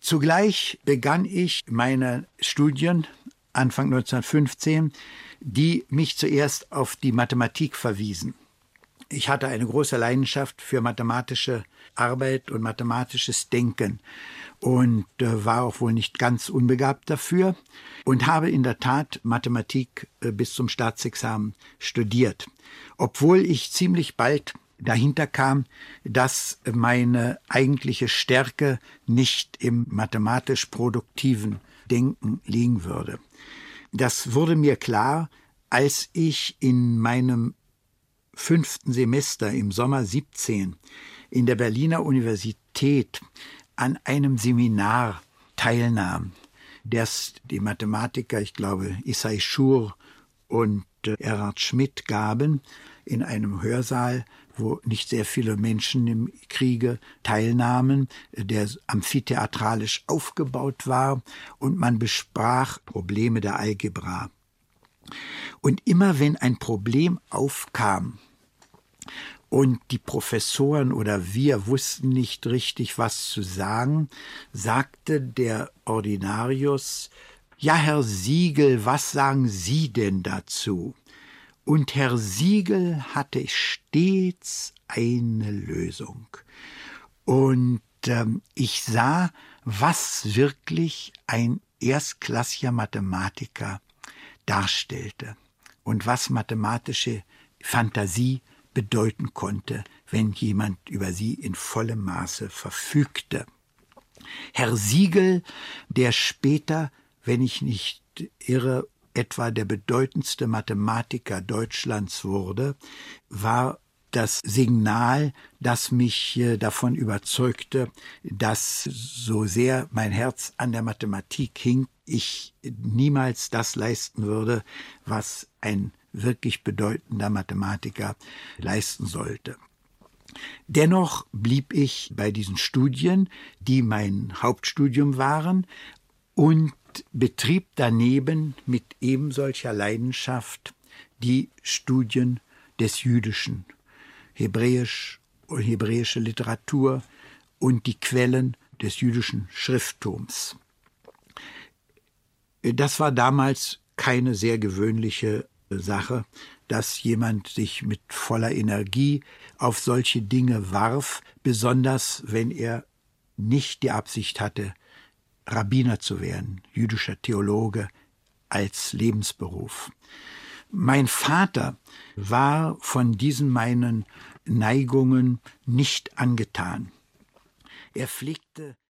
Zugleich begann ich meine Studien Anfang 1915, die mich zuerst auf die Mathematik verwiesen. Ich hatte eine große Leidenschaft für mathematische Arbeit und mathematisches Denken und war auch wohl nicht ganz unbegabt dafür und habe in der Tat Mathematik bis zum Staatsexamen studiert, obwohl ich ziemlich bald dahinter kam, dass meine eigentliche Stärke nicht im mathematisch produktiven Denken liegen würde. Das wurde mir klar, als ich in meinem 5. Semester im Sommer 17 in der Berliner Universität an einem Seminar teilnahm, das die Mathematiker, ich glaube, Isai Schur und Erhard Schmidt gaben, in einem Hörsaal, wo nicht sehr viele Menschen im Kriege teilnahmen, der amphitheatralisch aufgebaut war, und man besprach Probleme der Algebra. Und immer wenn ein Problem aufkam und die Professoren oder wir wussten nicht richtig, was zu sagen, sagte der Ordinarius: Ja, Herr Siegel, was sagen Sie denn dazu? Und Herr Siegel hatte stets eine Lösung. Und ich sah, was wirklich ein erstklassiger Mathematiker darstellte und was mathematische Fantasie bedeuten konnte, wenn jemand über sie in vollem Maße verfügte. Herr Siegel, der später, wenn ich nicht irre, etwa der bedeutendste Mathematiker Deutschlands wurde, war das Signal, das mich davon überzeugte, dass, so sehr mein Herz an der Mathematik hing, ich niemals das leisten würde, was ein wirklich bedeutender Mathematiker leisten sollte. Dennoch blieb ich bei diesen Studien, die mein Hauptstudium waren, und betrieb daneben mit eben solcher Leidenschaft die Studien des Jüdischen, hebräische Literatur und die Quellen des jüdischen Schrifttums. Das war damals keine sehr gewöhnliche Sache, dass jemand sich mit voller Energie auf solche Dinge warf, besonders wenn er nicht die Absicht hatte, Rabbiner zu werden, jüdischer Theologe als Lebensberuf. Mein Vater war von diesen meinen Neigungen nicht angetan. Er pflegte